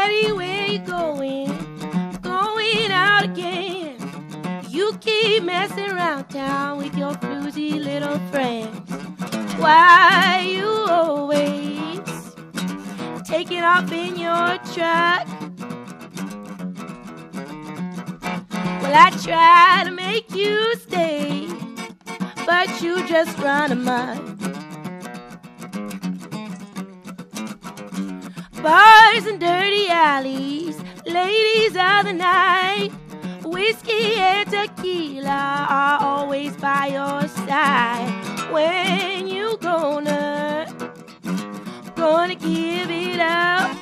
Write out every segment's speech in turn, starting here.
Daddy, where you going? Going out again. You keep messing around town with your floozy little friends. Why you always taking off in your truck? Well, I try to make you stay, but you just run amok. Bars and dirty alleys, ladies of the night, whiskey and tequila are always by your side. When you gonna give it up?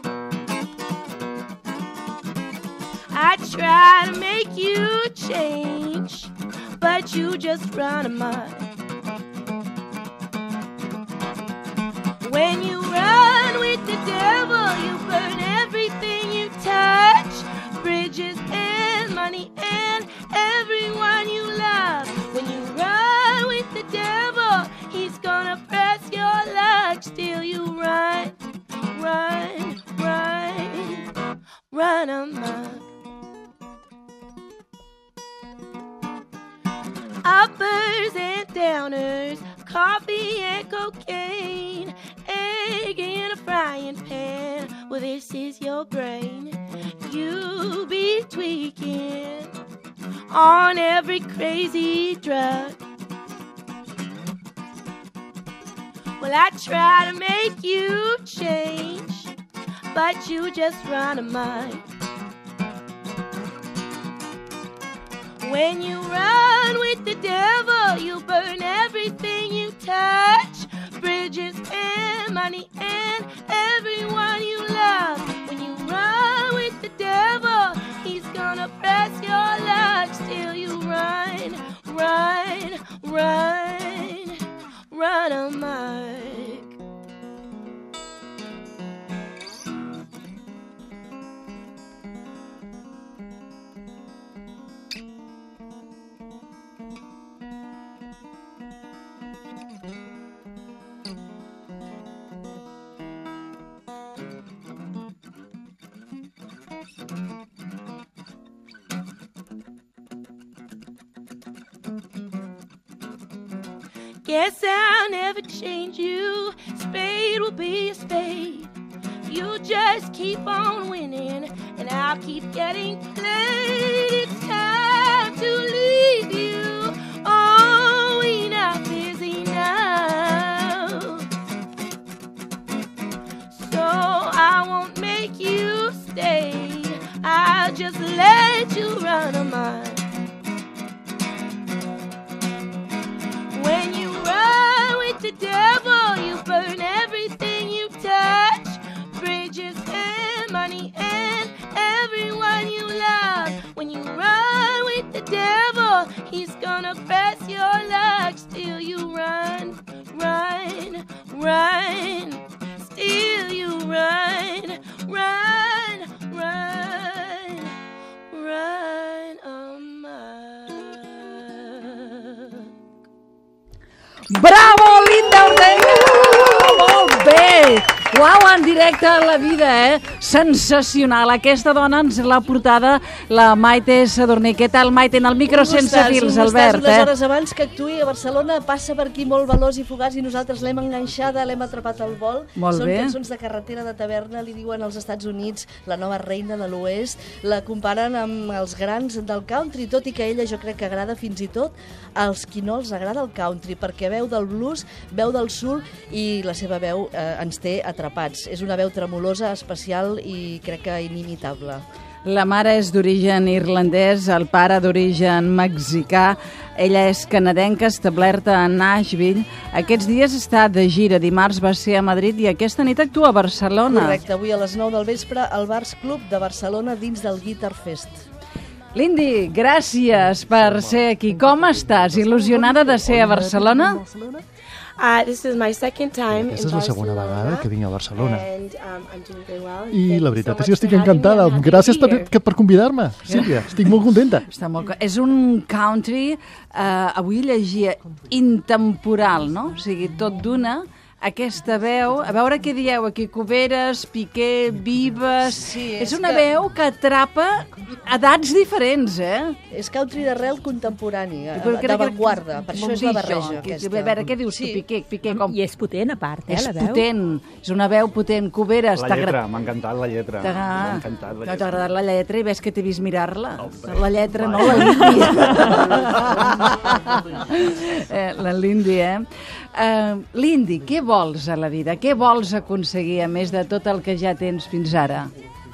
I try to make you change, but you just run amok. When you run with the devil, you burn everything you touch. Bridges and money and everyone you love. When you run with the devil, he's gonna press your luck. Still you run, run, run, run amok. Uppers and downers, coffee and cocaine, egg in a frying pan. Well, this is your brain. You be tweaking on every crazy drug. Well, I try to make you change, but you just run amok. When you run with the devil, you burn everything you touch. Bridges and money and everyone you love. When you run with the devil, he's gonna press your luck. Still you run, run, run, run amok. Guess I'll never change you. Spade will be a spade. You just keep on winning, and I'll keep getting played. It's time to leave you. Oh, enough is enough. So I won't make you stay. I'll just let you run amok. When you run with the devil, you burn everything you touch. Bridges and money and everyone you love. When you run with the devil, he's gonna press your luck. Still you run, run, run. Still you run, run, run, run amok. Bravo, Linda Ortega! Molt bé! Uau, en directe a la vida, eh? Sensacional. Aquesta dona ens l'ha portada la Maite Sadurní. Què tal, Maite? En el micro sense fils, Albert. Unes hores abans que actuï a Barcelona, passa per aquí molt veloç i fugaç i nosaltres l'hem enganxada, l'hem atrapat al vol. Molt Són bé. cançons de carretera, de taverna, li diuen als Estats Units la nova reina de l'Oest. La comparen amb els grans del country, tot i que ella jo crec que agrada fins i tot als qui no els agrada el country, perquè veu del blues, veu del soul i la seva veu ens té atrapats. És una veu tremolosa, especial i crec que inimitable. La mare és d'origen irlandès, el pare d'origen mexicà. Ella és canadenca, establerta a Nashville. Aquests dies està de gira. Dimarts va ser a Madrid i aquesta nit actua a Barcelona. Correcte, avui a les 9 del vespre al Bars Club de Barcelona dins del Guitar Fest. Lindy, gràcies per ser aquí. Com estàs? Il·lusionada de ser a Barcelona? This is my second time Aquesta és la segona vegada que vinc a Barcelona. And, I'm doing very well. I la veritat és que estic encantada. Gràcies per convidar-me, Sílvia. Estic molt contenta. Està molt... És un country, avui llegia, intemporal, no? O sigui, tot d'una, aquesta veu, a veure què dieu aquí, Cuberes, Piqué, Vives... Sí, és una veu que atrapa edats diferents, És country d'arrel contemporani, d'avantguarda, per això és la barreja aquesta. A veure, què dius tu, Piqué? Com... I és potent, a part, és la veu. Potent, és una veu potent. Cuberes, la lletra, m'ha encantat la lletra. T'ha agradat la lletra i ves que t'he vist mirar-la. La lletra, no, la l'Indi. La l'Indi, L'Indi, què vols a la vida? Què vols aconseguir, a més de tot el que ja tens fins ara?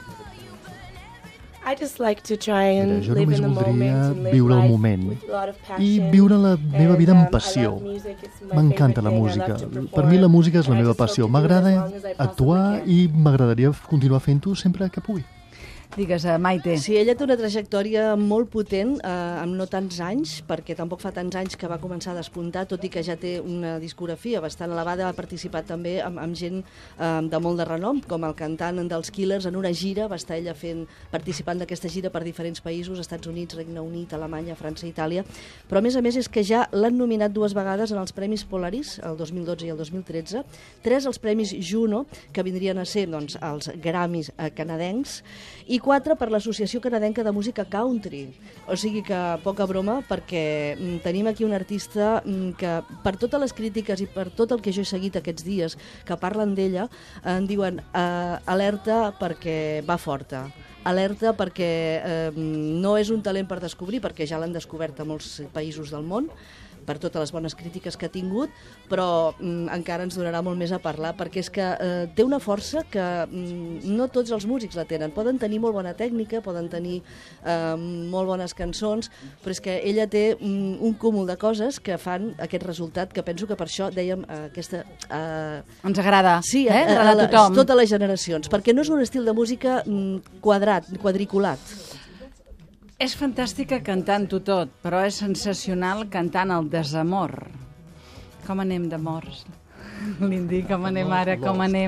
I just like to try and jo live només in the voldria moment and live viure el life moment with a lot of passion. i viure la meva vida amb And, passió. I love music. It's my M'encanta favorite la thing. I música. love to perform. Per mi la música és la And I meva just hope passió. to do it as M'agrada long as I possibly actuar can. i m'agradaria continuar fent-ho sempre que pugui. Digues, Maite. Sí, ella té una trajectòria molt potent, amb no tants anys, perquè tampoc fa tants anys que va començar a despuntar, tot i que ja té una discografia bastant elevada. Ha participat també amb gent de molt de renom, com el cantant dels Killers, en una gira. Va estar ella participant d'aquesta gira per diferents països, Estats Units, Regne Unit, Alemanya, França, Itàlia. Però, a més, és que ja l'han nominat 2 vegades en els Premis Polaris, el 2012 i el 2013, 3 als Premis Juno, que vindrien a ser doncs, els Grammys canadencs, i 4 per l'Associació Canadenca de Música Country. O sigui que poca broma, perquè tenim aquí un artista que per totes les crítiques i per tot el que jo he seguit aquests dies que parlen d'ella, en diuen alerta perquè va forta. Alerta perquè no és un talent per descobrir, perquè ja l'han descobert a molts països del món, per totes les bones crítiques que ha tingut, però encara ens donarà molt més a parlar, perquè és que té una força que no tots els músics la tenen. Poden tenir molt bona tècnica, poden tenir molt bones cançons, però és que ella té un cúmul de coses que fan aquest resultat, que penso que per això dèiem aquesta... Ens agrada, sí, agrada a tothom. Totes les generacions, perquè no és un estil de música quadriculat. És fantàstica cantant-ho tot, però és sensacional cantant el desamor. Com anem d'amors? L'Indi, com anem ara, com anem?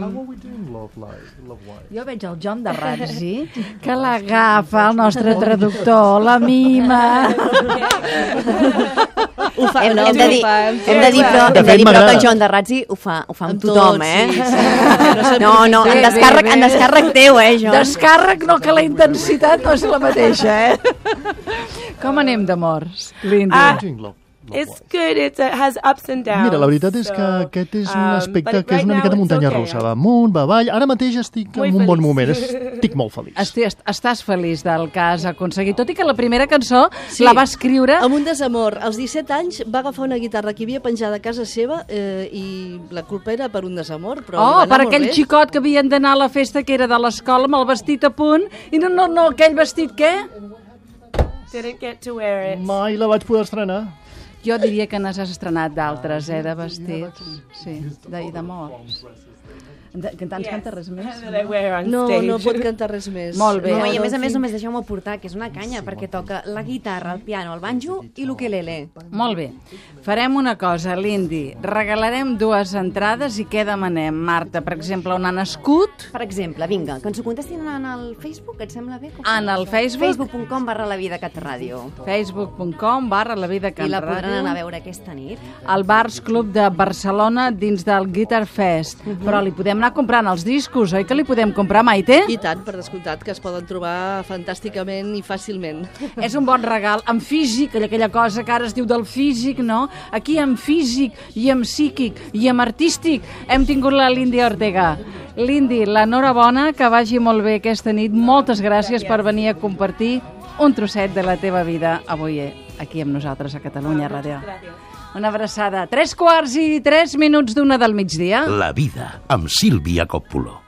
Jo veig el John de Razzi, que l'agafa el nostre traductor, la mima... Hem de dir però que el John de Razzi ho fa amb tothom, No, en descàrrec teu, John? Descàrrec no, que la intensitat no és la mateixa, Com anem d'amors, l'Indi? It's good. It has ups and downs. Mira, la veritat és que aquest és un aspecte que és una mica de muntanya russa. Va amunt, va avall. Ara mateix estic en un bon moment. Estic molt feliç. Estàs feliç del que has aconseguit. Tot i que la primera cançó la va escriure... Amb un desamor. Als 17 anys va agafar una guitarra que havia penjada a casa seva i la culpa era per un desamor. Però per aquell xicot que havien d'anar a la festa que era de l'escola amb el vestit a punt i no, aquell vestit què? Didn't get to wear it. Mai la vaig poder estrenar. Jo diria que n'has estrenat d'altres, de vestits. Sí, d'amors. Cantants canta res més? No pot cantar res més. Molt bé. No, i a més només deixeu-me portar, que és una canya, perquè toca la guitarra, el piano, el banjo i l'ukelele. Molt bé. Farem una cosa, l'Indi. Regalarem 2 entrades i què demanem, Marta? Per exemple, on ha nascut? Per exemple, vinga, que ens ho contestin en el Facebook, et sembla bé? En el Facebook? Facebook.com/lavidacatradio. Facebook.com/lavidacatradio. I la podran anar a veure aquesta nit. Al Bars Club de Barcelona dins del Guitar Fest. Però li podem anar comprant els discos, oi que li podem comprar, Maite? I tant, per descomptat, que es poden trobar fantàsticament i fàcilment. És un bon regal, en físic, aquella cosa que ara es diu del físic, no? Aquí en físic i en psíquic i en artístic hem tingut la l'Indi Ortega. L'Indi, l'enhorabona, que vagi molt bé aquesta nit. Moltes gràcies per venir a compartir un trosset de la teva vida avui aquí amb nosaltres a Catalunya Ràdio. Una abraçada. 3:03 del migdia. La vida, amb Sílvia Coppolo.